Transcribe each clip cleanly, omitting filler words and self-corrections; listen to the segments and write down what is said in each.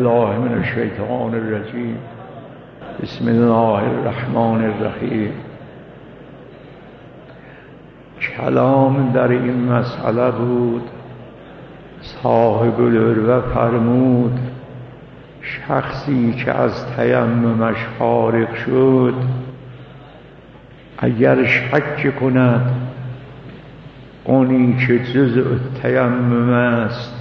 بالله من الشیطان الرجیم. بسم الله الرحمن الرحیم. کلام در این مسئله بود. صاحب العروة فرمود شخصی که از تیممش فارغ شد اگر شک کند اونی که جزء تیمم است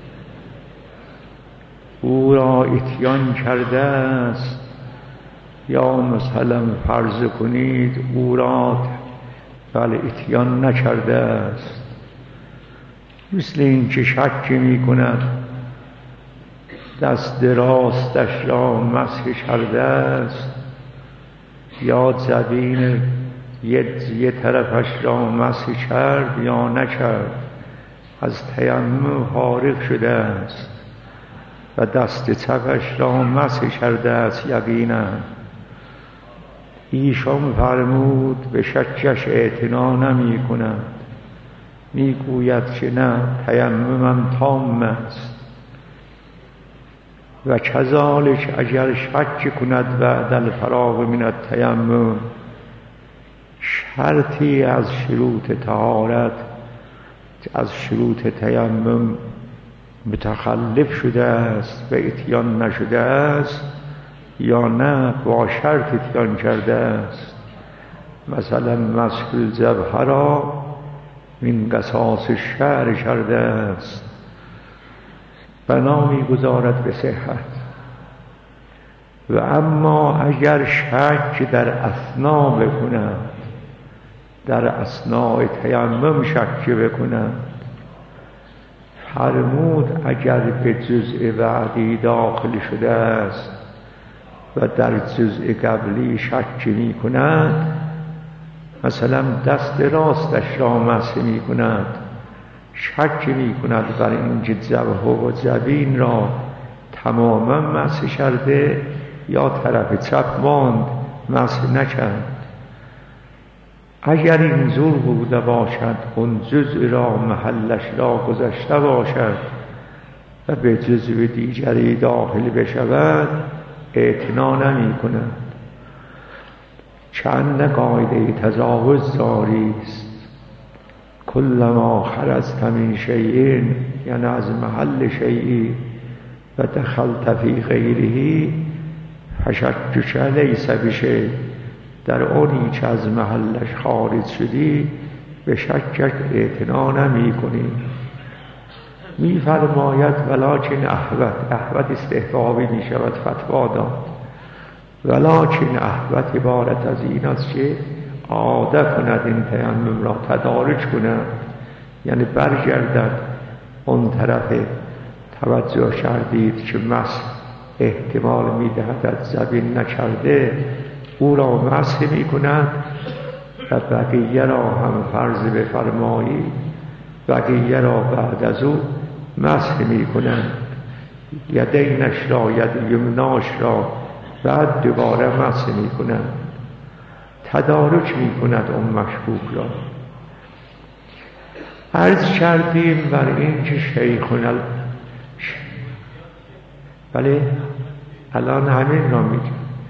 او را اتیان کرده است، یا مثلا فرض کنید او را اتیان نکرده است، مثل این که شک می کند دست راستش را مسح کرده است یا جبین یه طرفش را مسح کرد یا نکرد، از تیمم فارغ شده است و دست چپش را مسح کرده است یقینا. ایشان فرمود به شکش اعتنا نمی کند، می گوید که نه تیممم تام است. و کذالک اگر شک کند بعد الفراغ من التیمم شرطی از شروط طهارت از شروط تیمم متخلف شده است و اتیان نشده است یا نه با شرط اتیان کرده است، مثلا مسح الجبهه را من قصاص الشعر کرده است، بنا می‌گذارد به صحت. و اما اگر شک در اثنا بکند، در اثناء تیمم شک بکند، فرمود اگر به جزء بعدی داخل شده است و در جزء قبلی شک می کند، مثلا دست راستش را مسح می کند، شک می کند بر اینکه جبهه و جبین را تماما مسح کرده یا طرف چپ ماند مسح نکرد، اگر این زور بوده باشد اون جزء را محلش را گذشته باشد و به جزء دیگری داخل بشود اعتنا نمی کند. چند قاعده تجاوز جاری است، کلما خرجت من شیء یعنی از محل شیئی و دخلت فی غیره فشکک لیس بشیء، در اونی که از محلش خارج شدی به شکک اعتنا نمی کنی. می فرماید ولکن احوت استحبابی می شود فتوا داد، ولکن احوت عبارت از این است که عادت کند این تیمم را تدارج کند، یعنی برگردد اون طرف توجه کردید که مسح احتمال می دهد از زبین نکرده او را مسح می کند و بقیه را هم فرض بفرمایید بقیه را بعد از او مسح می کند، یدینش را ید یمناش را بعد دوباره مسح می کند، تدارک می کند اون مشکوک را. عرض کردیم بر این که شیخنا بله الان همین را می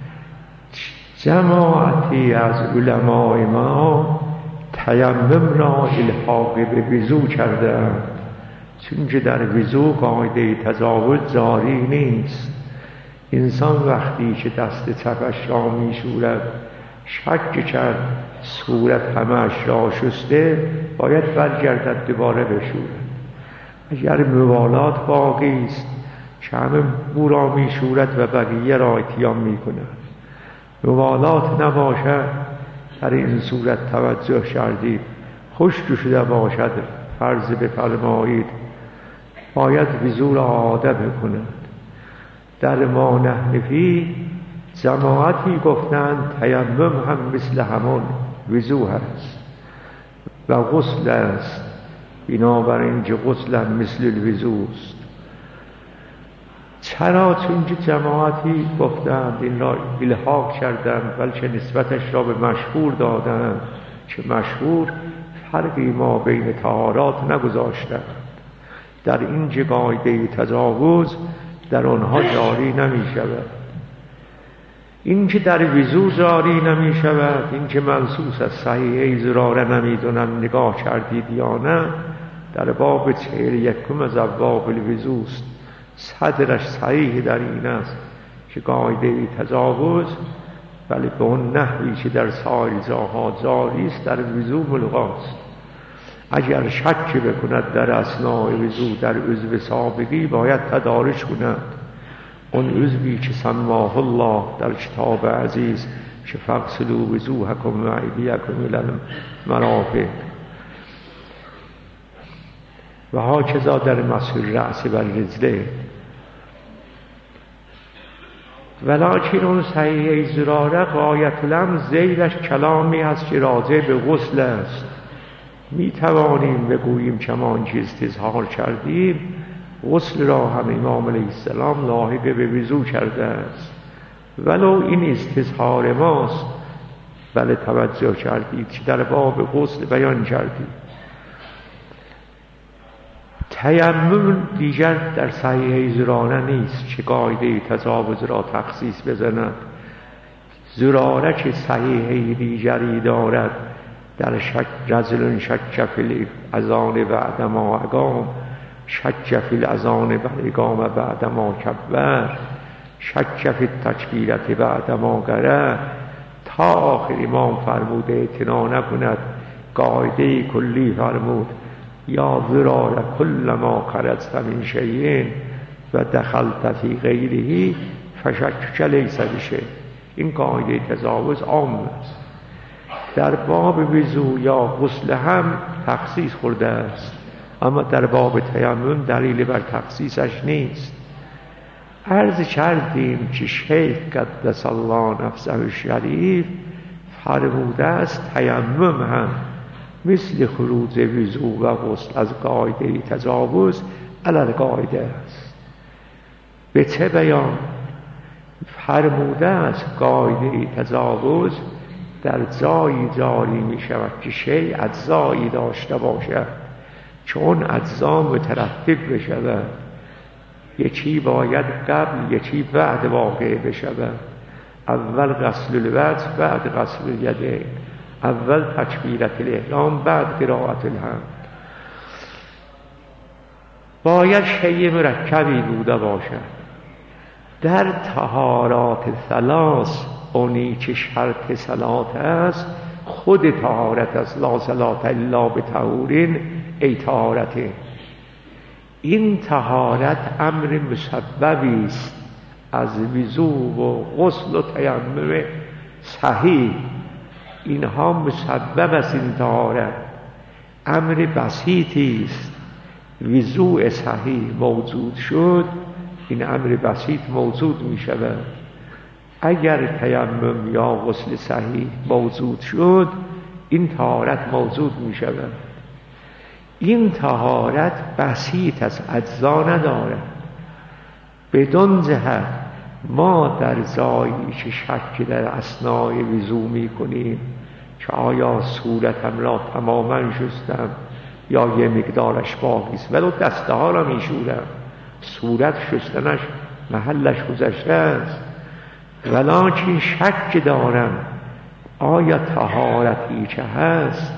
جماعتی از علمای ما تیمم را الحاق به وضو کردند، چون که در وضو قاعده تجاوز جاری نیست. انسان وقتی که دست چپش را می شورد شک کرد صورت همش را شسته باید برگردد دوباره بشورد. اگر موالات باقی است که همه او را می شورد و بقیه را اتیان می کند، موالات نباشد در این صورت توجه کردید خشک شده باشد فرض بفرمایید باید وضو را عاده بکند. در ما نحن فیه جماعتی گفتند تیمم هم مثل همان وضو هست و غسل است، بنابراین که غسل هم مثل الوضو است. چرا؟ چون که جماعتی گفتند این را الحاق کردند بلکه نسبتش را به مشهور دادند که مشهور فرقی ما بین طهارات نگذاشتند. در این قاعده تجاوز در آنها جاری نمی شود. این که در وضو جاری نمی شود، این که منصوص از صحیحه زراره نمیدونم نگاه کردید یا نه، در باب 41 از ابواب الوضو است. صدرش صحیح در این است که قاعده تجاوز ولی به اون نحوی که در سایر جاها جاری است در وضو ملغاست. اگر شک بکند در اثناء وضو در عضو سابقی باید تدارک کند. اون عضوی که سماه الله در کتاب عزیز که فغسلوا وجوهکم و ایدیکم الی المرافق و هاکذا در مسح الرأس و الرجلین. ولکن اون صحیحه زراره غایت الامر زیرش کلامی هست که راجع به غسل است. می توانیم بگوییم کمان که استظهار کردیم غسل را هم امام علیه السلام لاحق به وضو کرده است، ولو این استظهار ماست. بله توجه کردید که در باب غسل بیان کردید. تیمم دیگر در صحیحه زراره نیست که قاعده تجاوز را تخصیص بزند. زراره که صحیحه دیگری دارد در رجل شک فی الاذان بعد ما اقام، شک فی الاذان اقام بعد ما کبر، شک فی التکبیرة بعد ما قرأ تا آخر. امام فرموده اعتنا نکند، قاعده کلی فرمود یا ضرار کل ما خرجت من شیء و دخلت فی غیره فشک لیس بشیء. این قاعده تجاوز عام است. در باب وضو یا غسل هم تخصیص خورده است، اما در باب تیمم دلیل بر تخصیصش نیست. عرض کردیم که شیخ قدس الله نفسه الشریف فرموده است تیمم هم مثل خروج وضو و غسل از قاعده تجاوز علی القاعده است. به چه بیان؟ فرموده است قاعده تجاوز در جایی جاری می شود که شیء اجزایی داشته باشد که اون اجزا مترتب بشود، یکی باید قبل یکی بعد واقع بشود. اول غسل الوجه بعد غسل الیدین، اول تکبیرة الاحرام بعد قرائت الحمد. باید شیء مرکبی بوده باشد. در طهارات ثلاث اونی که شرط صلات است خود طهارت است. لا صلاة الا بطهور ای طهارته. این طهارت امر مسببی است از وضو و غسل و تیمم صحیح. اینها مسبب است. این طهارت امر بسیطی است. وضوء صحیح موجود شد این امر بسیط موجود می شود. اگر تیمم یا غسل صحیح موجود شد این طهارت موجود می شود. این طهارت بسیط از اجزا ندارد. بدون جهت ما در جایی که شک در اثناء وضو می کنیم که آیا صورتم را تماما شستم یا یه مقدارش باقی است، ولو دسته ها را می شورم، صورت شستنش محلش گذشته است، ولکن شک دارم آیا طهارتی که هست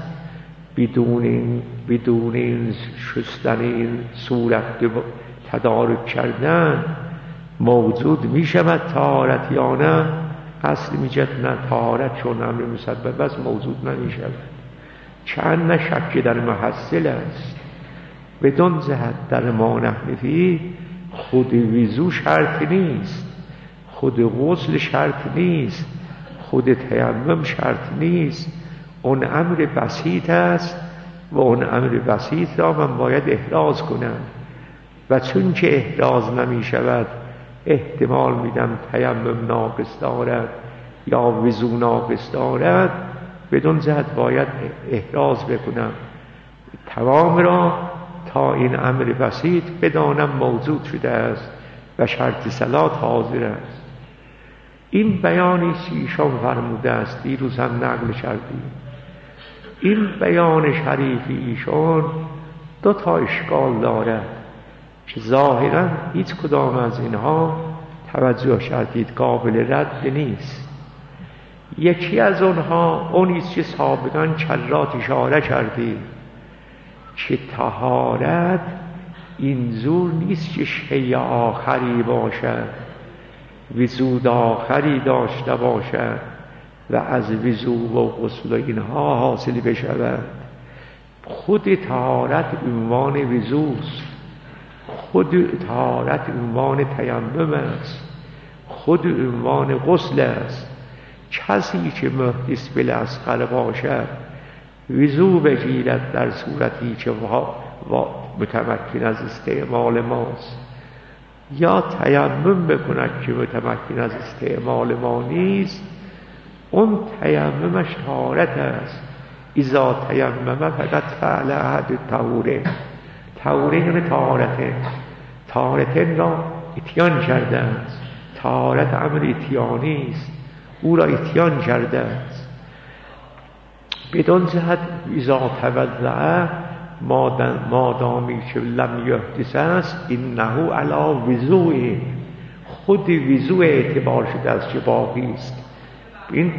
بدون این شستن این صورت تدارک کردن موجود می شود طهارت یا نه؟ اصل می جد نه، طهارت چون امر مسبب است موجود نمی شود. چند شک در محصل است. بدون جهت در ما نحنفی خود وضو شرط نیست، خود غسل شرط نیست، خود تیمم شرط نیست. اون امر بسیط است و اون امر بسیط را من باید احراز کنم و چون که احراز نمی شود احتمال میدم تیمم ناقص دارد یا وضو ناقص دارد، بدون جهت باید احراز بکنم تمام را تا این امر بسیط بدانم موجود شده است و شرط صلات حاضر است. این بیانی که ایشان فرموده است دیروز هم نقل کردیم. این بیان شریف ایشان دو تا اشکال دارد. که ظاهرا هیچ کدام از اینها توجه شدید قابل رد نیست. یکی از اونها اونیست که سابقا چرات اشاره کردیم که طهارت اینجور نیست که شیء آخری باشد، وجود آخری داشته باشد و از وضو و غسل و اینها حاصل بشود. خود طهارت عنوان وضوست، خود طهارت عنوان تیمم است، خود عنوان غسل است. کسی که محدث بالاصغر باشد وضو بگیرد در صورتی که متمکن از استعمال ماست، یا تیمم بکند که متمکن از استعمال ما نیست، اون تیممش طهارت است. اذا تیمم فقط فعل احد طهوره. طهوره یعنی طهارته، طهارت را اتیان کرده است. طهارت امر اتیانی است، او را اتیان کرده است. بدون جهت اذا توضع مادامی که لم یحدث است اینه علی وضوء، خود وضوء اعتبار شده است که باقی است. این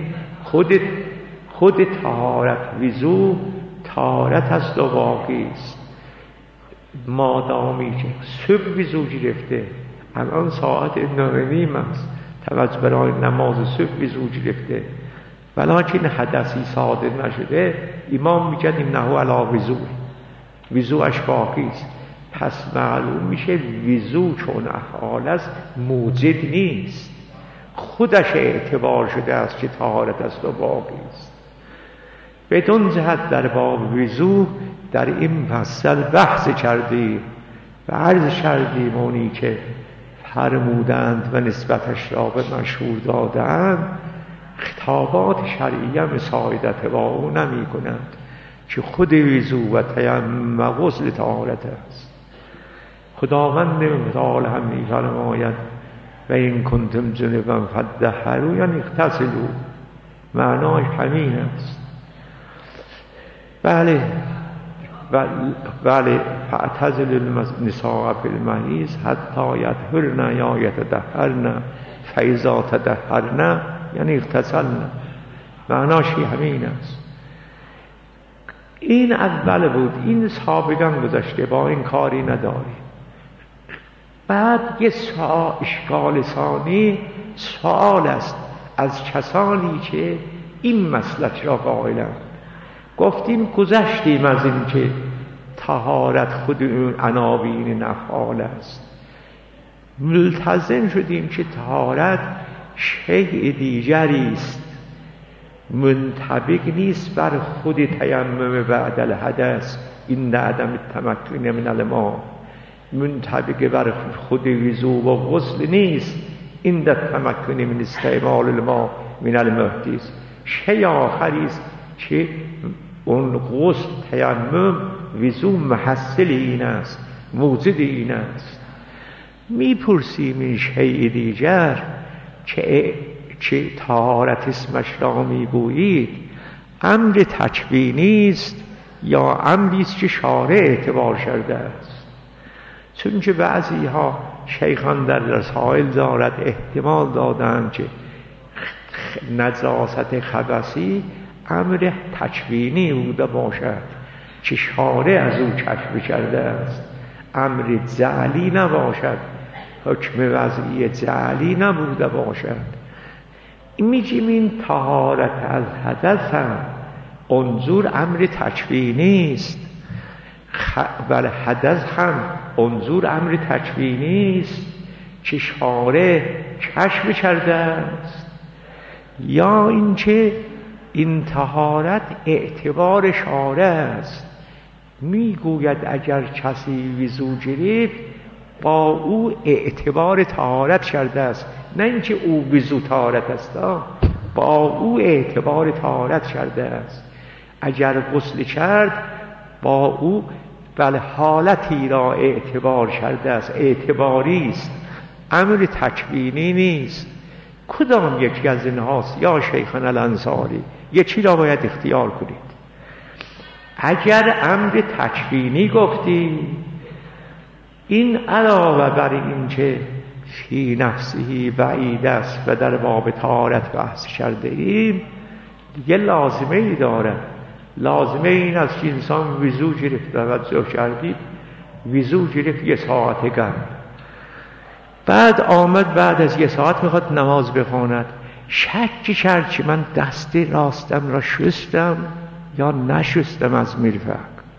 خود طهارت وضوء طهارت است و باقی است. مادامی که صبح وضو گرفته، الان ساعت 9:30 است، توجه برای نماز صبح وضو گرفته ولکن حدثی صادر نشده، امام میگه انه علی وضوء، وضوعش باقی است. پس معلوم میشه وضو چون افعال است موجد نیست، خودش اعتبار شده است که طهارت است و باقی است. بدون جهت در باب وضو در این فصل بحث کردیم و عرض کردیم اونی که فرمودند و نسبتش را به مشهور دادند خطابات شرعیه مساعدت با او نمی کنند که خود وضو و تیمم و غسل طهارت است. خداوند متعال هم می فرماید و این کنتم جنبا فطهروا یعنی اغتسلوا، معنای همین است. بله فاعتزلوا النساء فی المحیض حتی یطهرن یا یتطهرن فاذا تطهرن یعنی اغتسلن، معناش همین است. این اول بود، این سابقا گذشته، با این کاری نداری. بعد یه اشکال ثانی سوال است از کسانی که این مسلک را قائلند. گفتیم گذشتیم از این که طهارت خود اون عناوین افعال است، ملتزم شدیم که طهارت شیء دیگری است، منطبق نیست بر خود تیمم بعد الحدث این عدم التمکن من الماء، منطبق بر خود وضو و غسل نیست این تمکن من استعمال الماء من المحدث. شیء آخری است که اون غسل تیمم وضو محصل این است، موجد این است. میپرسیم این شیء دیگر که طهارت اسمش را میگویید امر تکوینی است یا امری است که شارع اعتبار کرده است؟ چون که بعضی ها شیخان در رسائل دارد احتمال دادند که نجاست خبثی امر تکوینی بوده باشد که شارع از او کشف کرده است، امر جعلی نباشد، حکم وضعی جعلی نبوده باشد. میگیم این طهارت از حدث هم انظور امر تکوینی است، بل حدث هم انظور امر تکوینی است که شارع کشف کرده است، یا اینکه این طهارت اعتبار شارع است. میگوید اگر کسی وضو گرفت با او اعتبار طهارت کرده است، نه اینکه او وضو طهارت است، با او اعتبار طهارت کرده است. اگر غسل کرد با او بله حالتی را اعتبار کرده است، اعتباری است، امر تکوینی نیست. کدام یکی از اینهاست یا شیخنا الانصاری؟ یکی را باید اختیار کنید. اگر امر تکوینی گفتی این علاوه بر این که فی نفسه بعید است و در باب طهارت بحث کرده ایم، دیگه لازمه ای داره. لازمه این است که انسان وضو گرفت، توجه کردید، وضو گرفت 1 ساعت گرم، بعد آمد بعد از 1 ساعت میخواد نماز بخواند، شک کرد که من دست راستم را شستم یا نشستم از مرفق.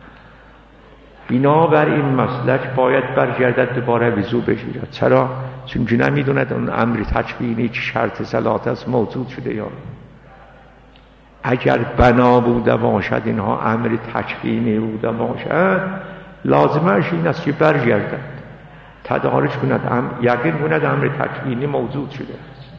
بنابر این مسلک باید برگردد دوباره وضو بگیرد. چرا؟ چون که نمیدوند اون امر تکوینی که شرط صلات است موجود شده یا اگر بنا بوده باشد، اینها امر تکوینی بوده باشد، لازمش این است که برگردد تدارک کند، یقین کند امر تکوینی موجود شده است.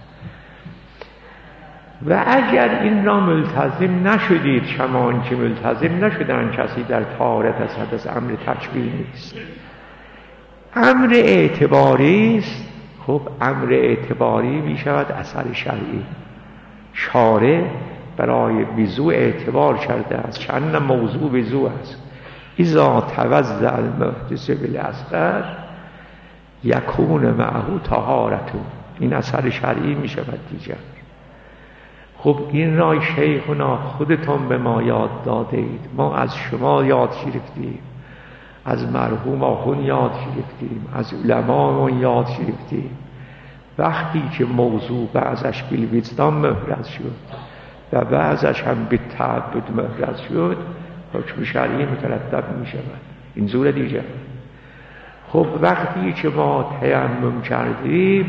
و اگر این را ملتزم نشدید، شما که ملتزم نشدن کسی در طهارت از حدث، امر تکوینی است، امر اعتباری است. خب امر اعتباری می شود اثر شرعی. شارع برای وضو اعتبار کرده است، چند موضوع وضو است. اذا توضأ المحدث بالاصغر یکون معه طهارته، این اثر شرعی می شود دیگر. خب این را شیخنا خودتون به ما یاد داده اید، ما از شما یاد گرفتیم، از مرحوم آخوند یاد گرفتیم، از علمامون یاد گرفتیم. وقتی که موضوع بعضش بالوجدان محرز شد و بعضش هم به تعبد محرز شد، حکم شرعی مترتب می شود. این زور دیگر. خب وقتی که ما تیمم کردیم،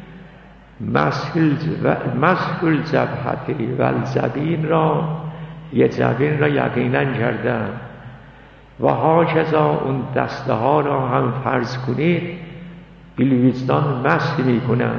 مسح الجبهة والجبین را، یه جبین را یقینا کردن و هاکذا اون دسته ها را هم فرض کنید بالوجدان مسح می کنند.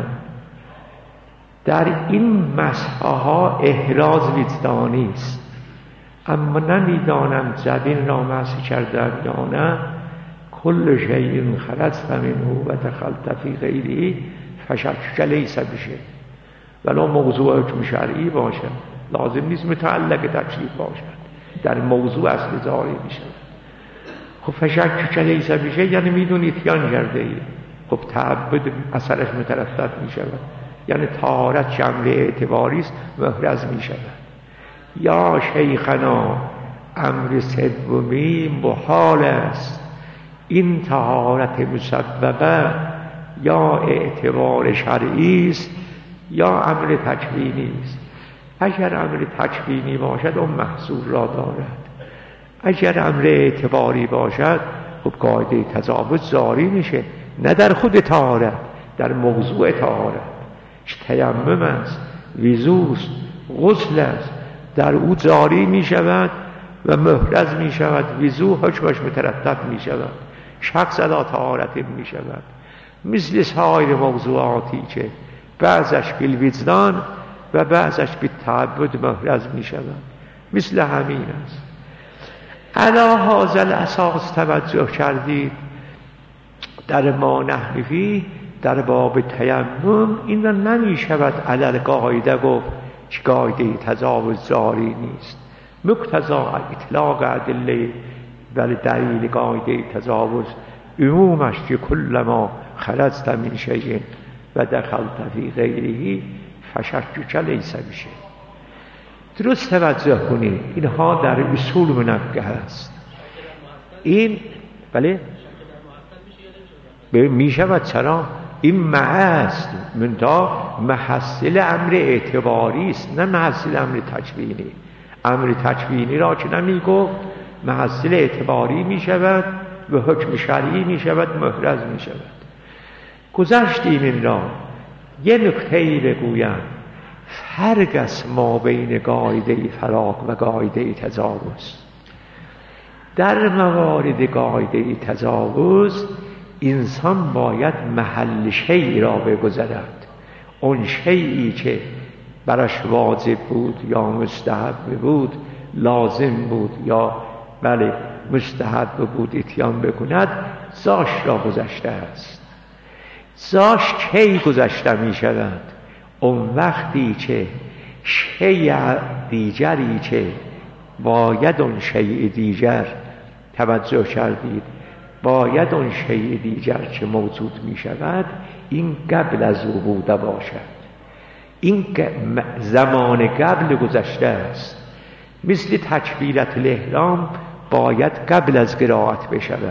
در این مسح ها احراز وجدانی است، اما نمیدانم جبین را مسح کردن یا نه. کل شیء خرجت منه و دخلت فی غیره فشک لیس بشیء. ولو موضوع حکم شرعی باشد، لازم نیست متعلق تکلیف باشد، در موضوع اصل جاری می شود. خب فشک لیس بشیء یعنی میدونید اتیان کرده ای، خب تعبد اثرش مترتب می شود، یعنی طهارت که امر اعتباری است محرز می شود. یا شیخنا امر سومی محال است، این طهارت مسببه یا اعتبار شرعی است یا امر تکوینی است. اگر امر تکوینی باشد اون محصول را دارد، اگر امر اعتباری باشد خب قاعده تجاوز جاری میشه، نه در خود طهارت، در موضوع طهارت. تیمم است، وضو است، غسل است، در او جاری می شود و محرز می شود، وضو حکمش مترتب می شود، شخص علی طهارت می شود. مثل سایر موضوعاتی که بعضش بالوجدان و بعضش بالتعبد محرز می شود، مثل همین است. علی هذا الاساس توجه کردید در ما نحن فیه، در باب تیمم این را نمی شود علی قاعده گفت که قاعده تجاوز جاری نیست. مقتضا اطلاق ادله ولی دلیل قاعده تجاوز عمومش که کل ما خرجت من شیء و دخلت فی غیره فشک لیس بشیء. درست توجه کنید، اینها در اصول منبه است. این بله می شود. چرا؟ این است منتها محصل امر اعتباری است، نه محصل امر تکوینی. امر تکوینی را که نمی گفت محصل اعتباری می شود و حکم شرعی می شود، محرز می شود. گذشتیم این را. یه نکته‌ای بگویم، فرق است ما بین قاعده فراق و قاعده تجاوز. در موارد قاعده تجاوز انسان باید محل شیئی را بگذرد. اون شیئی که برش واجب بود یا مستحب بود، لازم بود یا بله مستحب بود اتیان بکند، زاش را گذشته است. زاش کی گذشته می شود؟ اون وقتی که شیء دیگری که باید اون شیء دیگر، توجه کردید، باید اون شیء دیگر که موجود می شود این قبل از او بوده باشد. این زمان قبل گذشته است. مثل تکبیرت الاحرام باید قبل از قرائت بشود.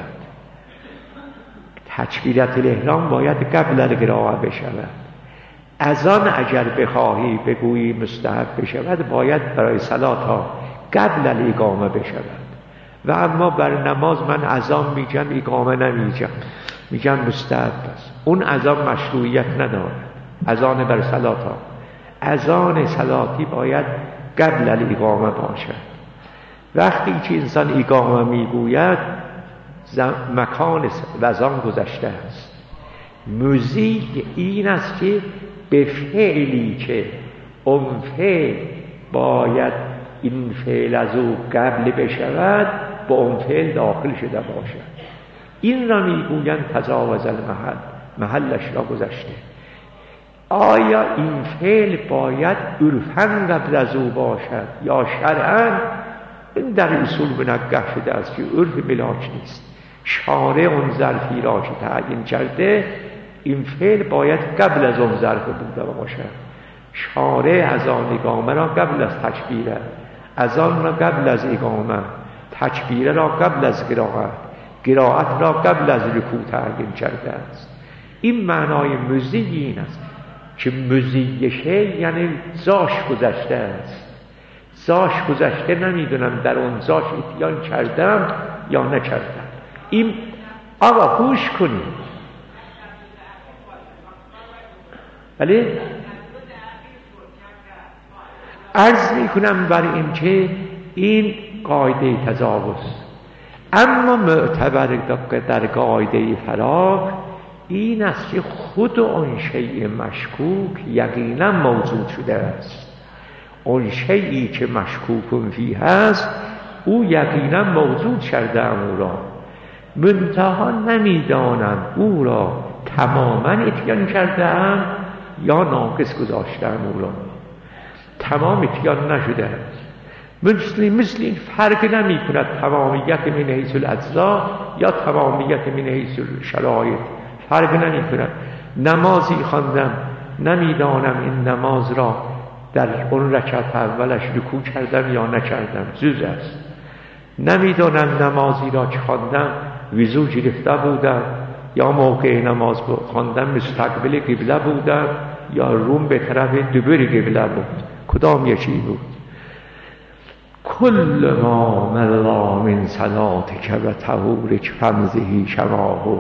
تکبیرت الاحرام باید قبل از قرائت بشود. اذان اگر بخواهی بگویی مستحب بشود باید برای صلات ها قبل از اقامه بشود. و اما بر نماز من اذان میگم اقامه نمیگم، میگم مستحب است. اون اذان مشروعیت ندارد. اذان بر صلات ها، اذان صلاتی باید قبل از اقامه باشد. وقتی که انسان اقامه میگوید مکان اذان گذشته است. موزیک این است که به فعلی که اون فعل باید این فعل از او قبل بشود با اون فعل داخل شده باشد. این را میگویند تجاوز المحل، محلش را گذشته. آیا این فعل باید عرفاً قبل از او باشد یا شرعاً؟ این در اصول منگه شده است که عرف ملاک نیست. شارع اون ظرفی را که تعیین کرده این فعل باید قبل از اون ظرف بوده باشد. شارع از آن اقامه را قبل از تکبیره، از آن را قبل از اقامه، تکبیره را قبل از قرائت، قرائت را قبل از رکوع تعیین کرده است. این معنای موزی این است که موزی شی یعنی زاش گذشته است. زاش گذشته، نمیدونم در اون زاش اتیان کردم یا نکردم. این آقا گوش کنید. ولی عرض میکنم بر این که این قاعده تجاوز. اما معتبر در قاعده فراغ این است که خود اون شیء مشکوک یقینا موجود شده است. اون شیئی که مشکوک فیه هست او یقینا موجود شده او را، منتها نمیدانم او را تماما اتیان کرده ام یا ناقص گذاشتم او را. تمام اتیان نشده است. مثل این فرق نمی کند تمامیت من حیث الاجزا یا تمامیت من حیث شرایط. فرق نمی کند. نمازی خواندم نمیدانم این نماز را در اون رکعت اولش رکوع کردم یا نکردم، جز است. نمیدانم نمازی را که خواندم وضو گرفته بودم یا موقع نماز خواندم مستقبل قبله بودم یا روم به طرف دبر قبله بود، کدام یکی بود؟ کل ما ملا من صلاتک و طهورک فمزهی شماهو.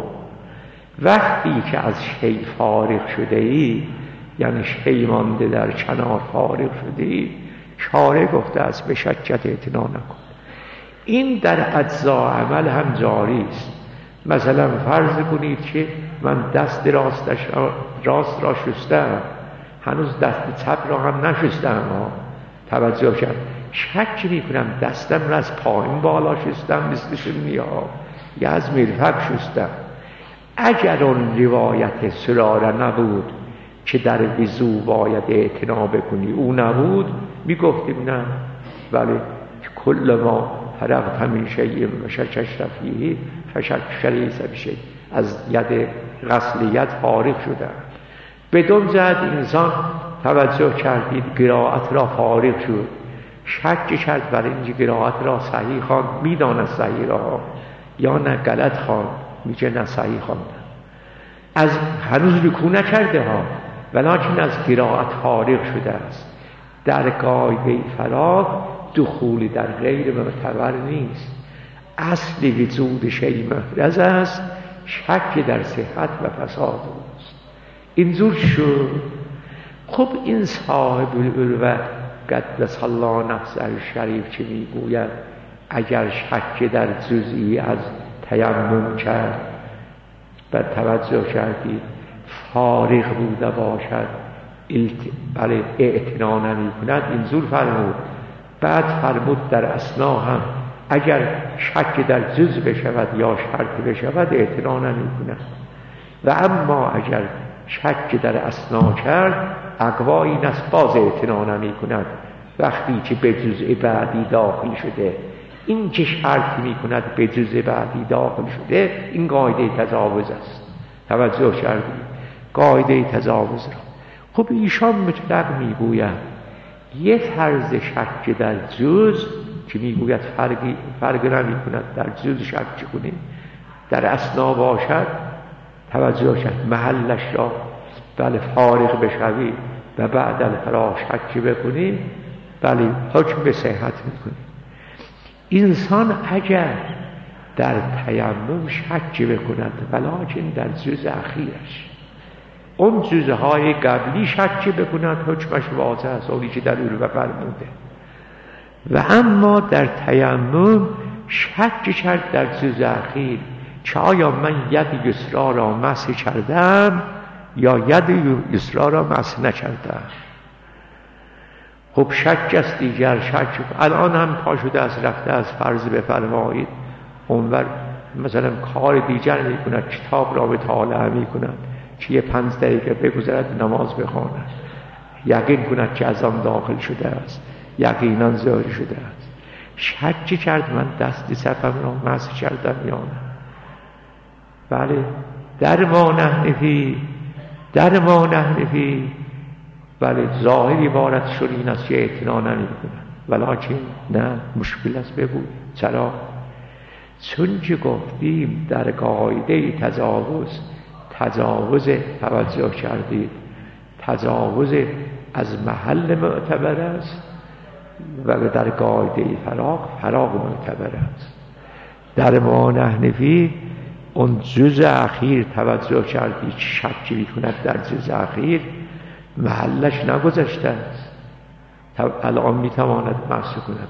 وقتی که از شی فارغ شده ای، یعنی شی مانده در کنار فارغ شده ای، شارع گفته است به شدت اعتنا نکن. این در اجزا عمل هم جاری است. مثلا فرض کنید که من دست راست را شستم، هنوز دست چپ را هم نشستم. توجه کرد. شک میکنم دستم را از پایین بالا شستم مثل سنی ها یا از مرفق شستم. اگر اون روایت سراره نبود که در وضو باید اعتنا بکنی، او نبود، میگفتیم نه، ولی کل ما فرغت من شیء و شکشت فیه فشک لیس بشیء. از ید غسل ید فارغ شده. بدون جهت انسان توجه کردید قرائت را فارغ شد، شک کرد برای اینکه قرائت را صحیح خواند، میداند صحیح را یا نه غلط خواند، میگه نه صحیح خواندم. از هنوز رکوع نکرده ها، ولکن از قرائت فارغ شده است. در قاعده فراغ دخول در غیر معتبر نیست. اصل وجود شیء محرز است، شک در صحت و فساد است. اینجور شد. خب این صاحب العروة قدس الله نفسه شریف که میگوید اگر شک در جزئی از تیمم کرد و توجه کردید فارغ بوده باشد بله اعتنا نمی کند، اینجور فرمود. بعد فرمود در اثنا هم اگر شک در جز بشود یا شرط بشود اعتنا نمی کند. و اما اگر شک در اثنا کرد اقوایی نست باز اعتنا نمی کند. وقتی که به جزء بعدی داخل شده این که شرط میکند به جز بعدی داخل شده، این قاعده تجاوز است. توجه کردید قاعده تجاوز را. خب ایشان مطلق میگویند یه فرض شک در جز که میگوید فرق نمی کند در جز شک کنیم در اثنا باشد، توجه شد محلش را بله فارغ بشوی و بعد الفراغ شک بکنیم، بله حکم به صحت میکنیم. انسان اگر در تیمم شک بکند ولکن در جز اخیرش، اون جزهای قبلی شک بکند حکمش واضح است، اونی که در اروپا فرموده. و اما در تیمم شک کرد در جز اخیر که آیا من ید یسرا را مسح کردم یا ید یسرا را مسح نکردم. خب شک است دیگر، شک الان هم پا شده است رفته از فرض بفرمایید اونور مثلا کار دیگر می کند، کتاب را مطالعه می کند که یه 5 دقیقه بگذرد نماز بخواند، یقین کند که از آن داخل شده است، یقینا ظاهر شده است. شک کرد من دست سفم را مسح کردم یا نه. بله در ما نحن فی بله ظاهری عبارت شد این است که اعتنا نمی کند، ولیکن نه مشکل است. بگو چرا؟ چون که گفتیم در قاعده تجاوز توجه کردید تجاوز از محل معتبر است و در قاعده فراغ معتبر است. در ما نحن فی اون جز اخیر توجه کردید شک می‌کند در جز اخیر محلش نگذشته است، الان میتواند مسح کند.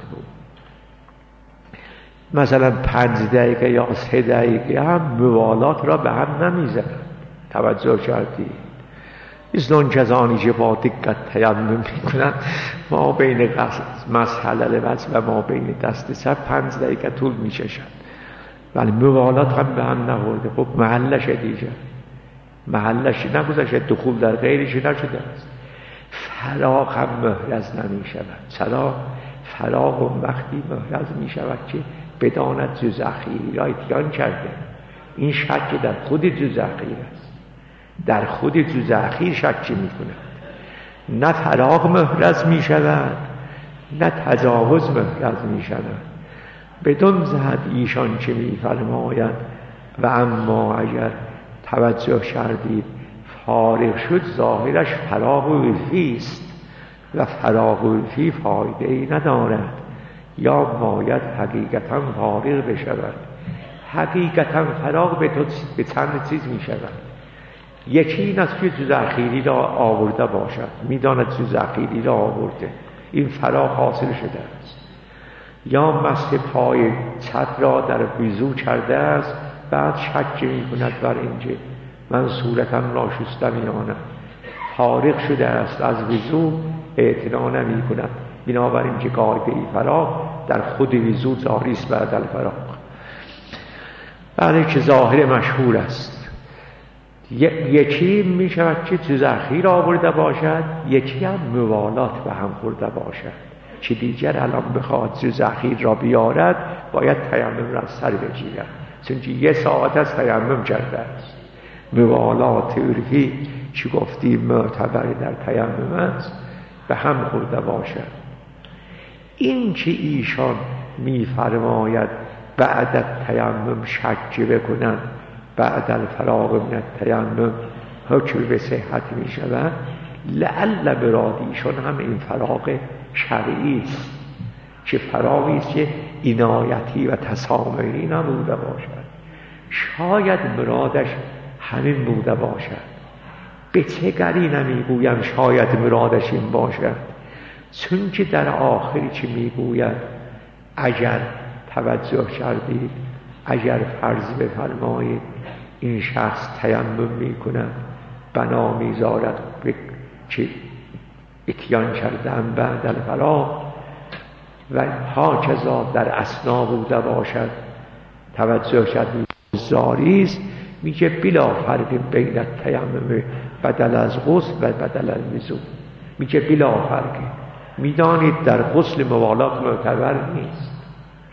مثلا 5 دقیقه یا 3 دقیقه هم موالات را به هم نمیزند. توجه کردید مثل اون کسانی که با دقت تیمم میکنند ما بین مسح الوجه و ما بین دست سر 5 دقیقه طول میکشد، ولی موالات هم به هم نخورده. خب محلش دیگه، محلش نگذشته، دخول در غیرش نشده است. فراغ هم محرز نمی شود. چرا؟ فراغ وقتی محرز می شود که بداند جز اخیری را اتیان کرده. این شک در خود جز اخیر است، در خود جز اخیر شک می کند. نه فراغ محرز می شود نه تجاوز محرز می شود. بدون زهد ایشان که می فرماید و اما اگر توجه کردید فارغ شد ظاهرش فراغ و الفی است و فراغ و الفی فایده ای ندارد، یا باید حقیقتا فارغ بشود. حقیقتا فراغ به چند چیز می شود. یکی این است که جز اخیری را آورده باشد، می داند جز اخیری را آورده، این فراغ حاصل شده است. یا مسح پای چپ را در وضو کرده است، بعد شک می کند بر اینکه من صورتم را شستم یا نه، فارغ شده است از وضو، اعتنا نمی کند. بنابراین که قاعده فراغ در خود وضو جاری است بعد الفراغ. بله که ظاهر مشهور است. یکی می شود که جز اخیر آورده باشد، یکی هم موالات به هم خورده باشد که دیگر الان بخواد جز اخیر را بیارد باید تیمم را سر بگیرد، چون که 1 ساعت از تیمم کرده است. موالات عرفی که گفتیم معتبر در تیمم است به هم خورده باشد. این که ایشان می‌فرماید بعد تیمم شک بکنند، بعد الفراغ من التیمم حکم به صحت می شود، لعل برادیشان هم این فراغ شرعی است که فراغی است که عنایتی و تسامحی نبوده باشد. شاید مرادش همین بوده باشد. به چه قرینه میگویم شاید مرادش این باشد؟ چون که در آخری که میگوید اگر توجه کردید، اگر فرض بفرمایید این شخص تیمم میکند بنا میذارد که اتیان کردن بعد الفراغ و هاکذا در اثنا بوده باشد، توجه کردید زاری است، میگه بلا فرق بین التیمم بدل از غسل و بدل از وضو، میگه بلا فرق. میدانید در غسل موالات معتبر نیست،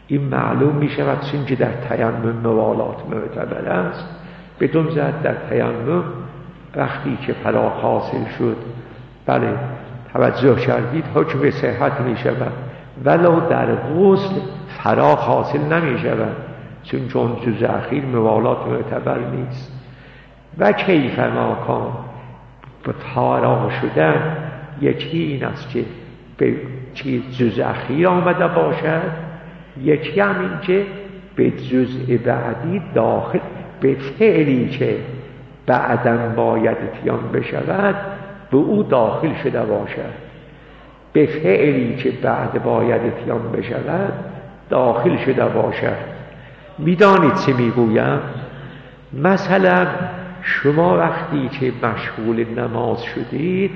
این معلوم می شود چون که در تیمم موالات معتبر است. بدون زد در تیمم وقتی که فراغ حاصل شد، بله توجه کردید، حکم صحت می شود، ولو در غسل فراغ حاصل نمی شود، چون جز اخیر موالات معتبر نیست. و کیف ما کان، به فارغ شدن یکی این است که به جز اخیر آمده باشد، یکی هم این که به جزء بعدی داخل، به فعلی که بعداً باید اتیان بشود به او داخل شده باشد، به فعلی که بعد باید اتیان بشود داخل شده باشد. میدانید چه میگویم؟ مثلا شما وقتی که مشغول نماز شدید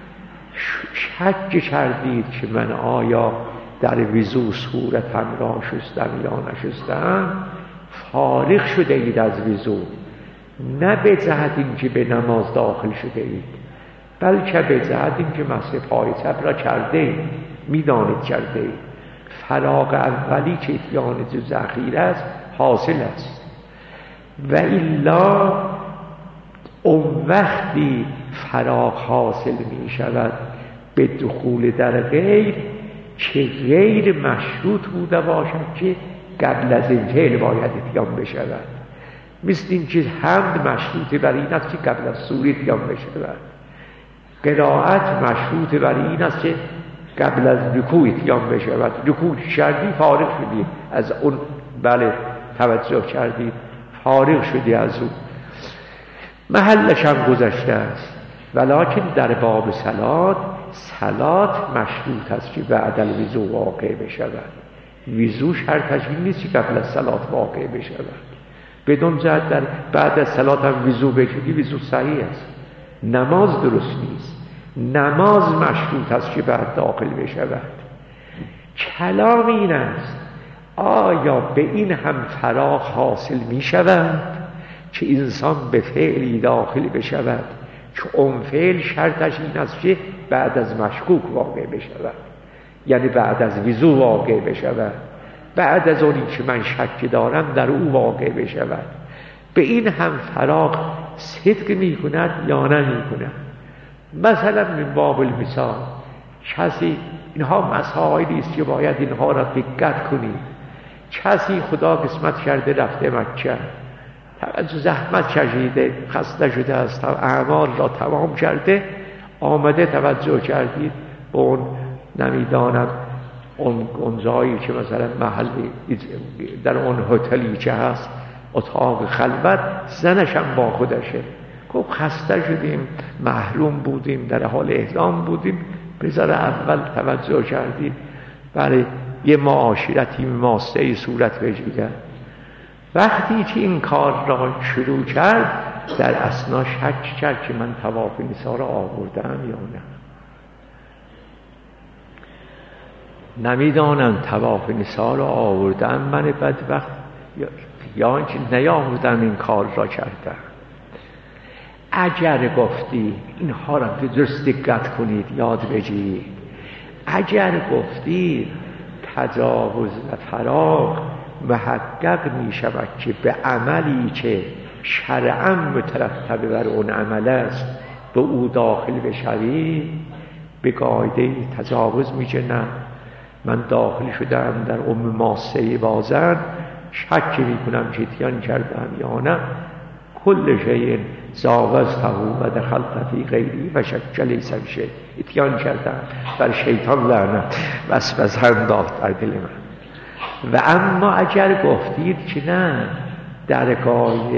شک کردید که من آیا در وضو صورتم را شستم یا نشستم، فارغ شده اید از وضو، نه به جهت این که به نماز داخل شده اید، بلکه به جهت این که مسح پای چپ را کرده اید. میدانید کرده اید. فراغ اولی که اتیان جز اخیر است حاصل است. و الا اون وقتی فراغ حاصل می شود به دخول در غیر که غیر مشروط بوده باشد که قبل از این فعل باید اتیان بشود. مثل این که حمد مشروط بر این است که قبل از سوره اتیان بشود، قرائت مشروط بر این است که قبل از رکوع اتیان بشود. رکوع کردی فارغ شدی از اون، بله توجه کردید، فارغ شدی از اون، محلش هم گذشته است. ولکن در باب صلات مشروط است که بعد الوضو واقع بشود. وضو شرطش این نیست که قبل از صلات واقع بشود. بدون جهت در بعد از صلات هم وضو بکنی وضو صحیح است، نماز درست نیست. نماز مشروط است که بعد داخل بشود. کلام این است آیا به این هم فراغ حاصل می شود که انسان به فعلی داخل بشود که اون فعل شرطش این است که بعد از مشکوک واقع بشود، یعنی بعد از وضو واقع بشود، بعد از اونی که من شک دارم در او واقع بشود. به این هم فراغ صدق می کند یا نمی کند؟ مثلا من باب المثال کسی، اینها مسائلی است که باید اینها را دقت کنید. کسی خدا قسمت کرده رفته مکه، زحمت کشیده، خسته شده است، اعمال را تمام کرده، آمده توجه کردید به اون نمیدانم اون جایی که مثلا محلی در اون هتلی که هست اتاق خلوت، زنش هم با خودشه. خب خسته شدیم، محروم بودیم، در حال احرام بودیم، بذار اول توجه کردیم، برای یه معاشرتی ماسته صورت بگیرد. وقتی که این کار را شروع کرد در اثنا شک کرد که من طواف نسا را آوردم یا نه، نمیدانم طواف نسا را آوردم من بدبخت یا اینکه نیاوردم این کار را کردم. اگر گفتی اینها را درست دقت کنید، یاد بگیرید، اگر گفتی تجاوز و فراغ محقق می شود که به عملی که شرعاً مترتب بر اون عمل است به او داخل بشوی، به قاعده تجاوز میگه نه من داخل شدم در ماسه بازن، شک میکنم که اتیان کردم یا نه، کل شیء زاوزته و دخلت فی غیری و شک لیس بشیء، اتیان کردم، بر شیطان لعنت وسوسه انداخت در دل من. و اما اگر گفتید که نه در قاعده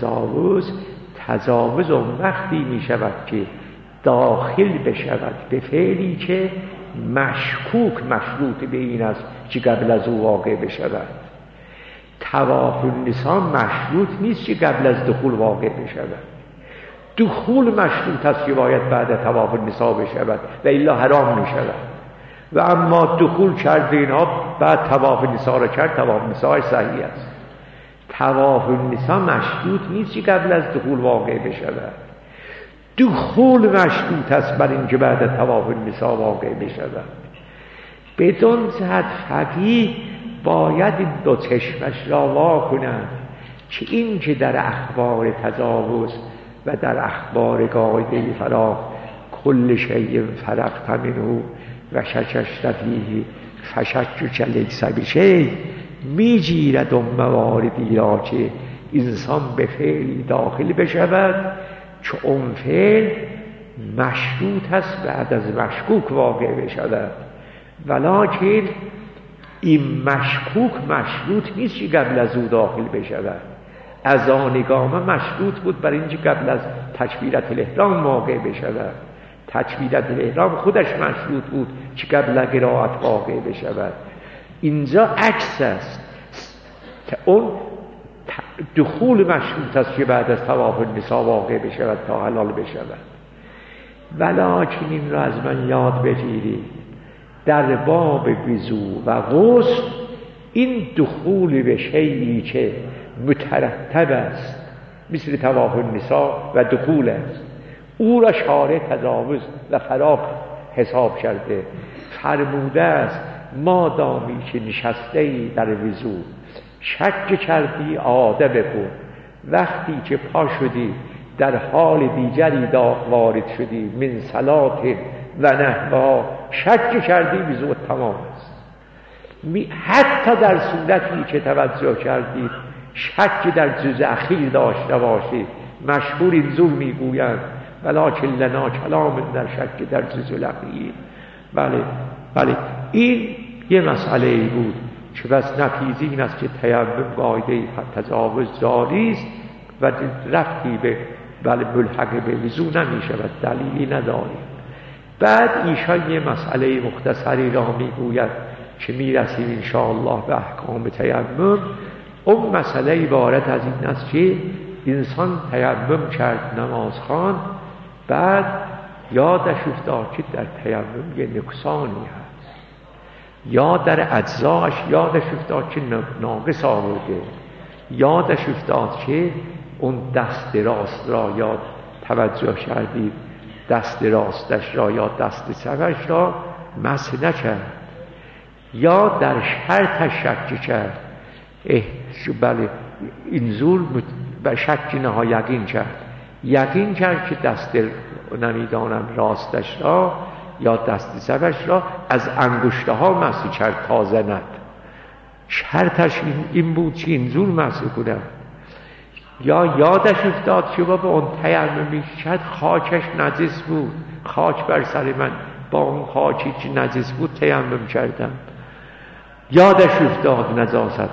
تجاوز اون وقتی می شود که داخل بشود به فعلی که مشکوک مشروط به این است که قبل از او واقع بشود. طواف النساء مشروط نیست که قبل از دخول واقع بشود، دخول مشروط است که باید بعد طواف النساء بشود و الا حرام می شود. و اما دخول کرد اینها بعد طواف النساء را کرد، طواف النساء صحیح است. طواف النساء مشروط نیست که قبل از دخول واقع بشود، دخول مشروط است بر اینکه بعد طواف النساء واقع بشود. بدون جهت فقیه باید این دو چشمش را وا کند که این که در اخبار تجاوز و در اخبار قاعده فراغ کل شیء فرغت منه و شکشت فیه فشکک لیس بشیء میگیرد اون مواردی را که انسان به فعلی داخل بشود که اون فعل مشروط است بعد از مشکوک واقع بشود، ولکن این مشکوک مشروط نیست که قبل از او داخل بشود. از آنگامه مشروط بود برای اینکه قبل از تکبیرة الاحرام واقع بشود. تکبیرة الاحرام خودش مشروط بود که قبل از قرائت واقع بشود. اینجا عکس است، اون دخول مشروط است که بعد از طواف النساء واقع بشود تا حلال بشود. ولکن این را از من یاد بگیرید، در باب وضو و غسل این دخول به شیئی که مترتب است مثل طواف النساء و دخول است، او را شارع تجاوز و فراغ حساب کرده. فرموده است مادامی که نشسته ای در وضو شک کردی عاده بکن، وقتی که پا شدی در حال دیگری وارد شدی من صلات و نحوها شک کردی وضو تمام است. حتی در صورتی که توجه کردید شک در جز اخیر داشته باشید، مشهور اینجور میگویند ولکن لنا کلام در شک در جز الاخیر. بله این یه مسئله بود که بس نتیجه این است که تیمم قاعده تجاوز جاری است و رفتی به ملحق به وضو نمی شود، دلیلی نداریم. بعد ایشان یه مسئله مختصری را میگوید که میرسیم انشاءالله به احکام تیمم. اون مسئله عبارت از این است که انسان تیمم کرد نماز خواند، بعد یادش افتاد که در تیمم یه نقصانی هست، یا در اجزاش یادش افتاد که ناقص آورده، یادش افتاد که اون دست راست را یاد توجه کردید دست راستش را یا دست چپش را مسح نکرد، یا در شرطش شک کرد. بله اینجور شک نها یقین کرد که دست نمیدانم راستش را یا دست چپش را از انگشته ها مسح کرد تا زند. شرطش این بود که اینجور مسح کنه. یا یادش افتاد که بابا اون تیمم کرد خاکش نجس بود، خاک بر سر من، با اون خاکی که نجس بود تیمم کردم. یادش افتاد نجاستو.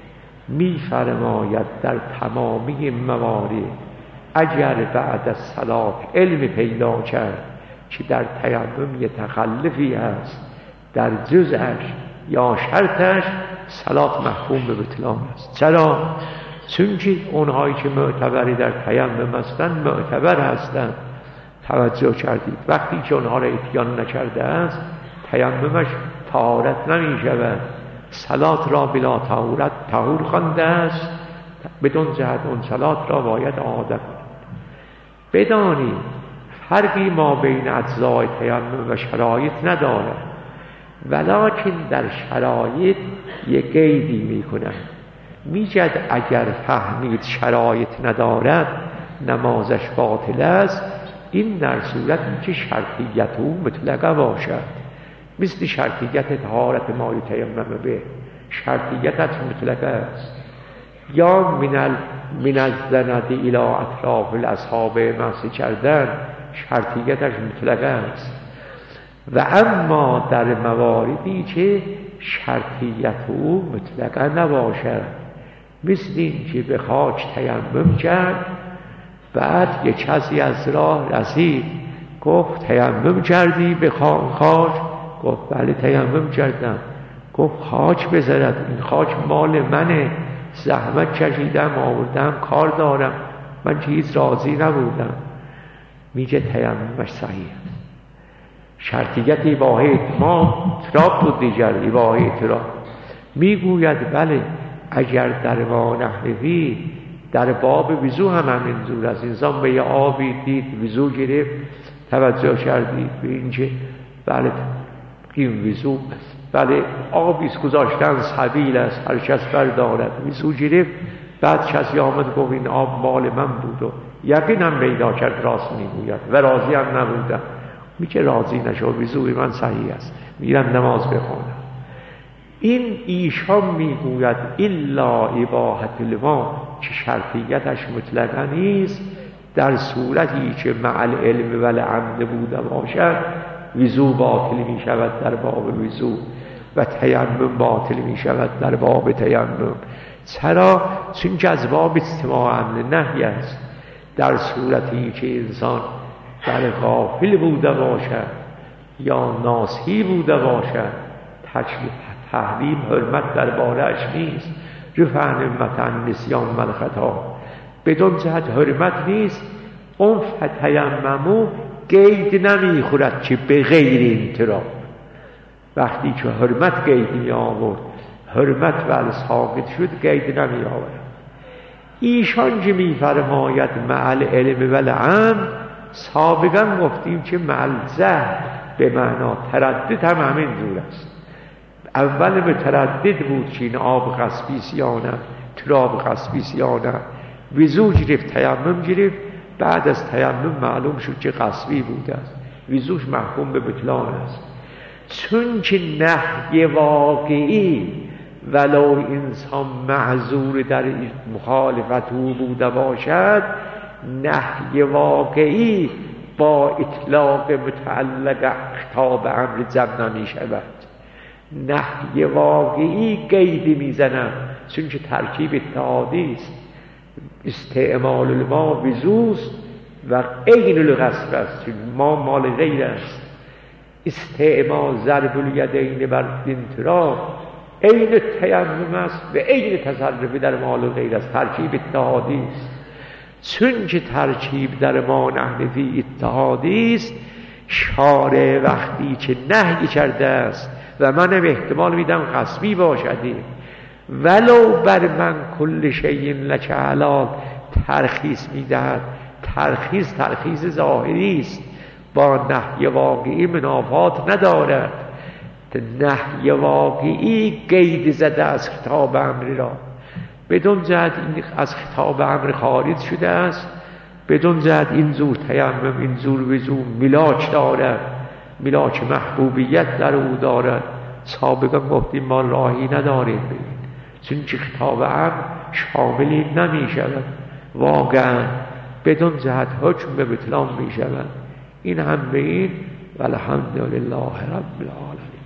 میفرماید در تمامی موارد اگر بعد از صلات علم پیدا کرد که در تیمم یه تخلفی هست در جزءش یا شرطش، صلات محکوم به بطلان است. چرا؟ چون که اونهایی که معتبری در تیمم هستند معتبر هستند. توجه کردید وقتی که اونها را اتیان نکرده است تیممش طهارت نمی شود. صلات را بلا طهور خوانده است، بدون جهت اون صلات را باید آماده کنید. بدانید فرقی ما بین اجزای تیمم و شرایط ندارد، ولکن در شرایط یک قیدی میکنند. میگد اگر فهمید شرایط ندارد نمازش باطل است، این در صورتی که شرطیت او مطلقه باشد، مثل شرطیت طهارت ما یتیمم به، شرطیتش مطلقه است. یا من الزند الی اطراف الاصحاب مسح کردن، شرطیتش مطلقه است. و اما در مواردی که شرطیت او مطلقه نباشد، مثل این که به خاک تیمم کرد، بعد یک کسی از راه رسید گفت تیمم کردی به خاک؟ گفت بله تیمم کردم. گفت خاک بذارد، این خاک مال منه، زحمت کشیدم آوردم، کار دارم، من چیز راضی نبودم. میگه تیممش صحیح. شرطیت اباحه اتمام اطراب بود دیگر، اباحه اطراب. میگوید بله اگر در وانحوی در باب وضو هم همینجور است. انسان به یه آبی دید وضو گرفت، توجه کردید به اینکه بله این وضو بله آبیس گذاشتن سبیل است، هر کس بردارد وضو گرفت. بعد کسی آمد گفت این آب مال من بود و یقینم پیدا کرد راست میگوید و راضی هم نبودم. میگه راضی نشو، وضوی من صحیح است، میرم نماز بخونم. این ایشان میگوید الا اباحة الماء که شرطیتش مطلقا نیست، در صورتی که مع العلم و العمد بوده باشد وضو باطل می شود در باب وضو و تیمم باطل می شود در باب تیمم. چرا؟ چون که از باب اجتماع امر نهی است. در صورتی که انسان در غافل بوده باشد یا ناسی بوده باشد تحریم حرمت در بارش نیست. رفع نعمت نسیان و الخطا بدون جهت حرمت نیست. اون فتیممو قید نمیخورد که به غیر انتراب. وقتی که حرمت قید می آورد، حرمت ول ساقط شد، قید نمی آورد. ایشان که می فرماید مع العلم و العمد، سابقا گفتیم که مع الجهل به معنا تردد هم همین جور است. اول به تردد بود که این آب غصبی سیانه، تراب غصبی سیانه، وضو گرفت تیمم گرفت، بعد از تیمم معلوم شد که غصبی بوده است، وضوش محکوم به بطلان است. چون که نهی واقعی ولو انسان معذور در مخالفت او بوده باشد، نهی واقعی با اطلاق متعلق خطاب امر جمع نمی شود. نهی واقعی قید میزنم چون که ترکیب اتحادی است. استعمال الماء وضوست و عین الغسل است، چون ما مال غیر است. استعمال ضرب الیدین بر انتراب عین تیمم است و عین تصرف در مال غیر است. ترکیب اتحادی است. چون که ترکیب در ما نحنفی اتحادی است، شارع وقتی که نهی کرده است و من احتمال میدم غصبی باشدی، ولو بر من کل شیء لک حلال ترخیص میدهد. ترخیص ظاهری است، با نهی واقعی منافات ندارد. نهی واقعی قید زده از خطاب امر را، بدون جهت این از خطاب امر خارج شده است، بدون جهت این زور تیمم، این زور وضو ملاک دارد، ملاک محبوبیت در او دارد. سابقا گفتیم ما راهی نداریم بگیم، چون که خطاب امر شاملی نمی شود، واقعا بدون جهت حکم به بطلان می شود. این هم به این. والحمدلله رب العالمین.